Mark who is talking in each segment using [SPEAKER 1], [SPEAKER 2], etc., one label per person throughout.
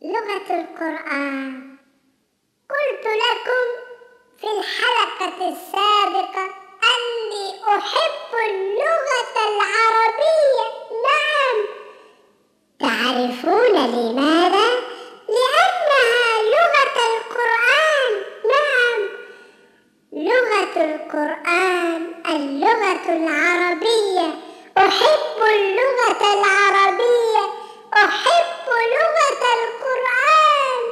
[SPEAKER 1] لغة القرآن. قلت لكم في الحلقة السابقة أني أحب اللغة العربية. نعم، تعرفون لماذا؟ لأنها لغة القرآن. نعم، لغة القرآن، اللغة العربية. أحب اللغة العربية، أحب لغة القرآن.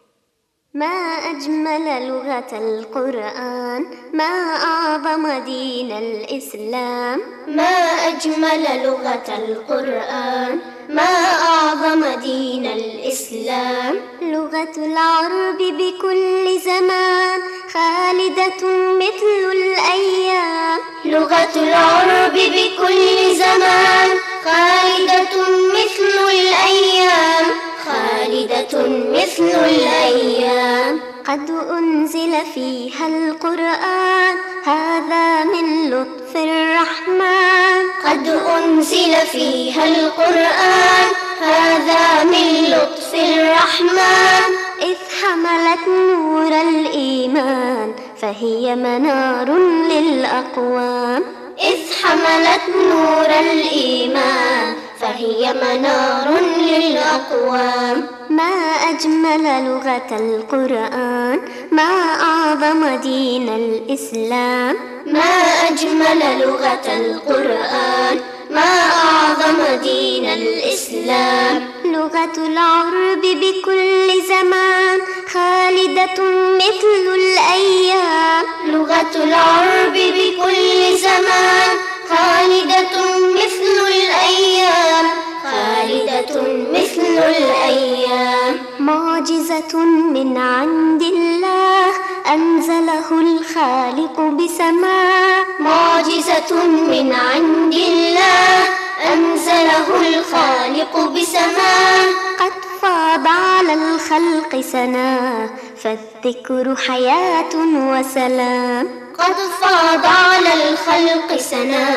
[SPEAKER 2] ما أجمل لغة القرآن، ما أعظم دين الإسلام.
[SPEAKER 3] ما أجمل لغة القرآن، ما أعظم دين الإسلام.
[SPEAKER 2] لغة العرب بكل زمان خالدة مثل الأيام.
[SPEAKER 3] لغة العرب بكل زمان خالدة مثل الأيام، خالدة مثل الأيام.
[SPEAKER 2] قد أنزل فيها القرآن، هذا من لطف الرحمن.
[SPEAKER 3] قد أنزل فيها القرآن، هذا من لطف الرحمن.
[SPEAKER 2] إذ حملت نور الإيمان، فهي منار للأقوام.
[SPEAKER 3] إذ حملت نور الإيمان، فهي منار للأقوام.
[SPEAKER 2] ما أجمل لغة القرآن، ما أعظم دين الإسلام.
[SPEAKER 3] ما أجمل لغة القرآن، ما أعظم دين الإسلام.
[SPEAKER 2] لغة العرب بكل زمان خالدة مثل الأيام.
[SPEAKER 3] لغة العرب بكل زمان خالدة مثل الأيام، خالدة مثل الأيام.
[SPEAKER 2] معجزة من عند الله، أنزله الخالق بسماء.
[SPEAKER 3] معجزة من عند الله، أنزله الخالق بسماء.
[SPEAKER 2] قد فاض على الخلق سنا، فالذكر حياة وسلام.
[SPEAKER 3] قد فاض على الخلق سنا،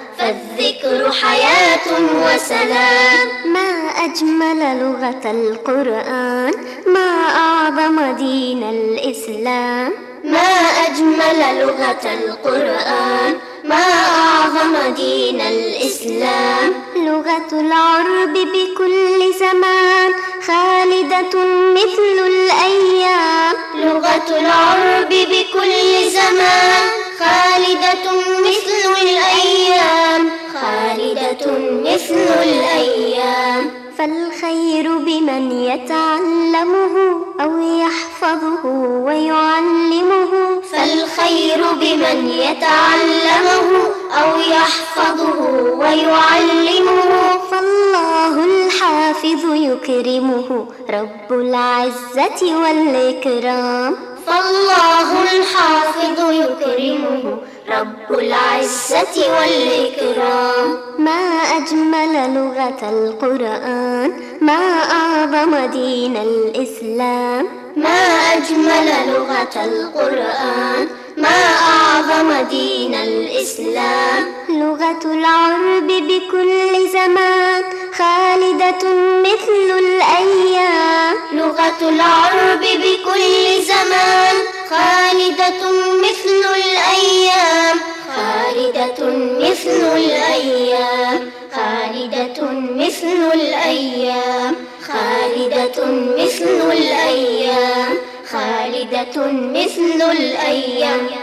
[SPEAKER 3] فالذكر حياة وسلام.
[SPEAKER 2] ما أجمل لغة القرآن، ما أعظم دين الإسلام.
[SPEAKER 3] ما أجمل لغة القرآن، ما أعظم دين الإسلام.
[SPEAKER 2] لغة العرب بكل زمان خالدة مثل الأيام.
[SPEAKER 3] لغة العرب بكل زمان خالدة مثل الأيام، خالدة مثل الأيام.
[SPEAKER 2] فالخير بمن يتعلمه أو يحفظه ويعلمه.
[SPEAKER 3] فالخير بمن يتعلمه أو يحفظه ويعلمه.
[SPEAKER 2] فالله الحافظ يكرمه رب العزة والإكرام.
[SPEAKER 3] فالله الحافظ يكرمه رب العزة والإكرام.
[SPEAKER 2] ما أجمل لغة القرآن، ما أعظم دين الإسلام.
[SPEAKER 3] ما أجمل لغة القرآن، ما أعظم دين الإسلام.
[SPEAKER 2] لغة العرب بكل زمان خالدة مثل الأيام.
[SPEAKER 3] لغة العرب بكل زمان خالدة مثل الأيام، خالدة مثل الأيام، خالدة مثل الأيام، خالدة مثل الأيام، خالدة مثل الأيام.